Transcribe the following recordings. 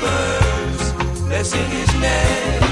prospers, blessing his name.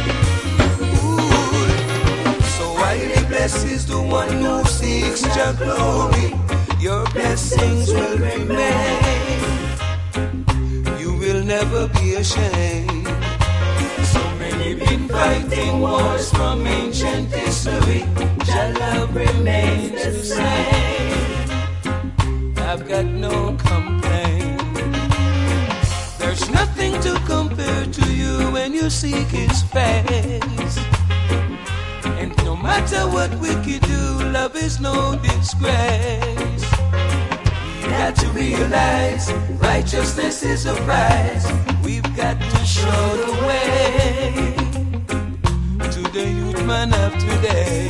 Ooh. So while he blesses the one who seeks your glory, your blessings will remain. You will never be ashamed. So many been fighting wars from ancient history. Your love remains the same. I've got no complaint. There's nothing to compare to you when you seek his face. And no matter what wicked do, love is no disgrace. We got to realize righteousness is a prize. We've got to show the way to the youth man of today.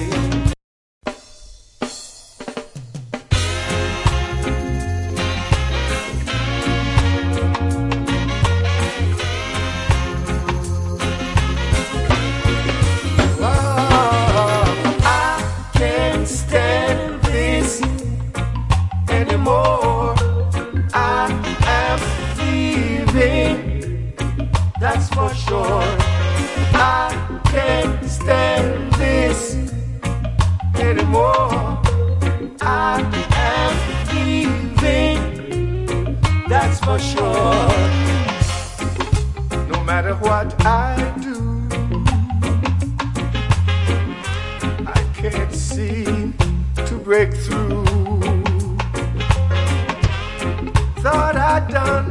That's for sure. I can't stand this anymore. I am leaving. That's for sure. No matter what I do, I can't seem to break through. Thought I'd done